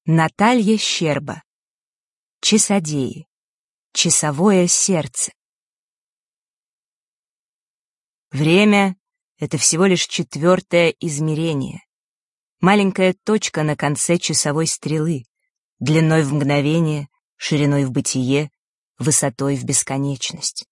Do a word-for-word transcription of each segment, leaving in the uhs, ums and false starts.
Наталья Щерба. Часодеи. Часовое сердце. Время — это всего лишь четвертое измерение. Маленькая точка на конце часовой стрелы, длиной в мгновение, шириной в бытие, высотой в бесконечность.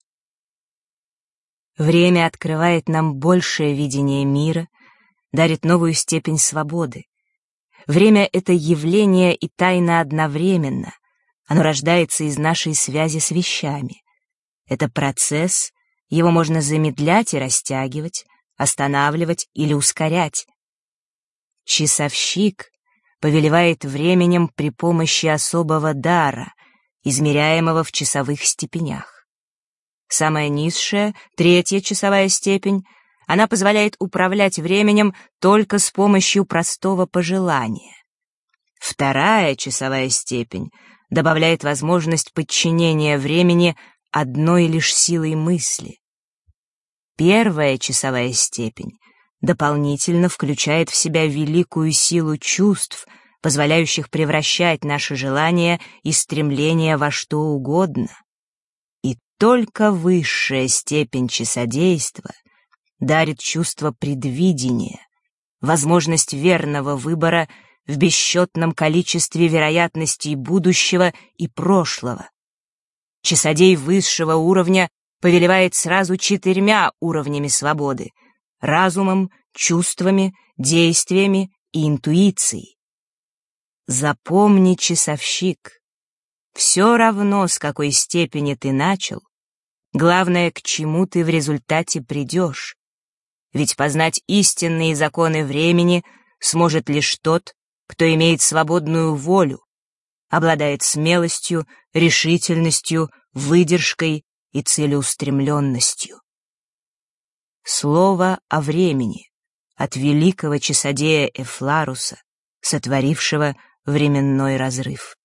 Время открывает нам большее видение мира, дарит новую степень свободы. Время — это явление и тайна одновременно. Оно рождается из нашей связи с вещами. Это процесс, его можно замедлять и растягивать, останавливать или ускорять. Часовщик повелевает временем при помощи особого дара, измеряемого в часовых степенях. Самая низшая, третья часовая степень, она позволяет управлять временем только с помощью простого пожелания. Вторая часовая степень добавляет возможность подчинения времени одной лишь силой мысли. Первая часовая степень дополнительно включает в себя великую силу чувств, позволяющих превращать наши желания и стремления во что угодно. И только высшая степень часодейства дарит чувство предвидения, возможность верного выбора в бесчетном количестве вероятностей будущего и прошлого. Часодей высшего уровня повелевает сразу четырьмя уровнями свободы — разумом, чувствами, действиями и интуицией. Запомни, часовщик, все равно, с какой степени ты начал, главное, к чему ты в результате придешь. Ведь познать истинные законы времени сможет лишь тот, кто имеет свободную волю, обладает смелостью, решительностью, выдержкой и целеустремленностью. Слово о времени от великого часодея Эфларуса, сотворившего временной разрыв.